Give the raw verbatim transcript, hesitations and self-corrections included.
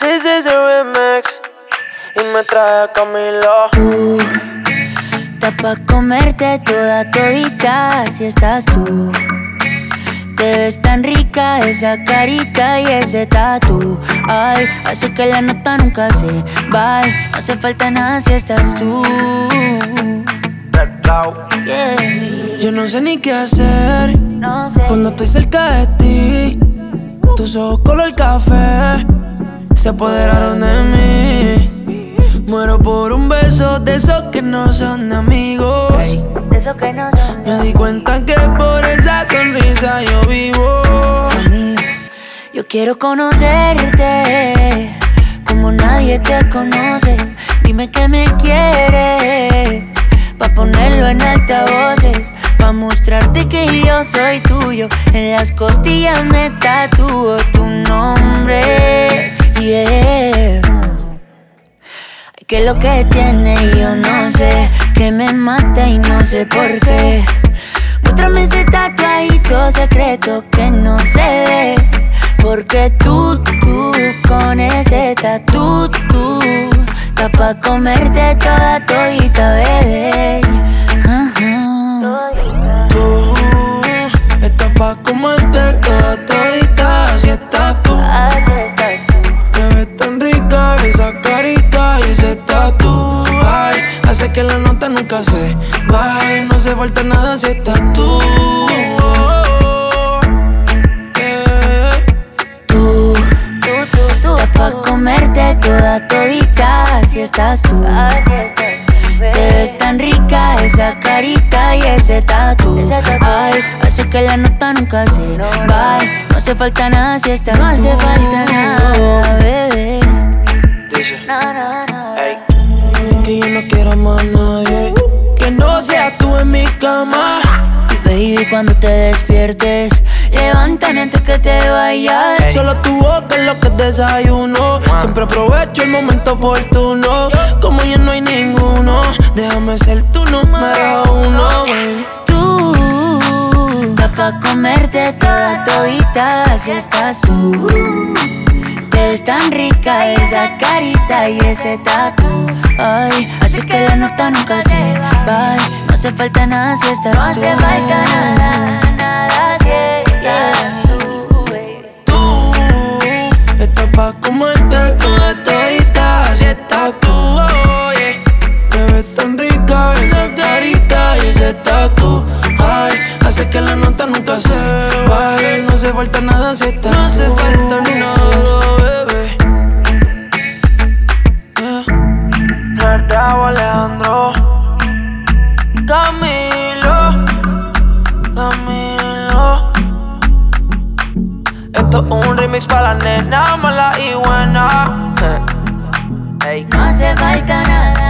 This is a remix y me trae a Camilo. Tú, está pa' comerte toda todita si estás tú. Te ves tan rica esa carita y ese tatu. Ay, hace que la nota nunca se va. No hace falta nada si estás tú. Yeah. Yo no sé ni qué hacer No sé. cuando estoy cerca de ti. Tus ojos color café se apoderaron de mí. Muero por un beso de esos que no son de amigos. Hey, de esos que no son. Me di cuenta que por esa sonrisa yo vivo. Yo quiero conocerte como nadie te conoce. Dime que me quieres pa' ponerlo en altavoces, pa' mostrarte que yo soy tuyo. En las costillas me tatúo tu nombre. Yeah. Ay, que lo que tiene yo no sé, que me mata y no sé por qué. Muéstrame ese tatuajito secreto que no se ve, porque tú, tú, con ese tatu, tú, está pa' comerte toda todita, bebé. Uh-huh. Tú estás pa' comerte toda todita, así estás tú. Así estás tú. Te ves tan rica esa carita y ese tatu. Ay, hace que la nota nunca se vaya. No hace falta nada si estás tú. Tú, tú, tú, tú, estás pa' comerte toda todita, así estás tú. Así estás tú. Te ves tan rica esa carita y ese tatu. Ay, hace que la nota nunca se va. No hace falta nada si estás tú. No hace falta nada, bebé. Dice, No, no, no. ey, Es que yo no quiero más nadie que no seas tú en mi cama. Y baby, cuando te despiertes, levántame antes que te vayas. Ey. Solo tu boca es lo que desayuno. Siempre aprovecho el momento oportuno. Como ya no hay ninguno, déjame ser tu número uno, baby. Tú, está pa' comerte toda todita, así estás tú. Te ves tan rica esa carita y ese tatu. Ay, hace que la nota nunca se va. No hace falta nada si estás tú. No hace falta nada, nada si estás tú, baby. Tú estás pa' comerte toda todita, así estás tú, oh, yeah. Te ves tan rica esa carita y ese tatu. Ay, hace que la nota nunca se vaya. No hace falta nada si estás tú. No hace falta nada, bebé. Yeah. Raúl Alejandro, Camilo, Camilo. Esto es un remix para la nena mala y buena. Ey. No hace falta nada.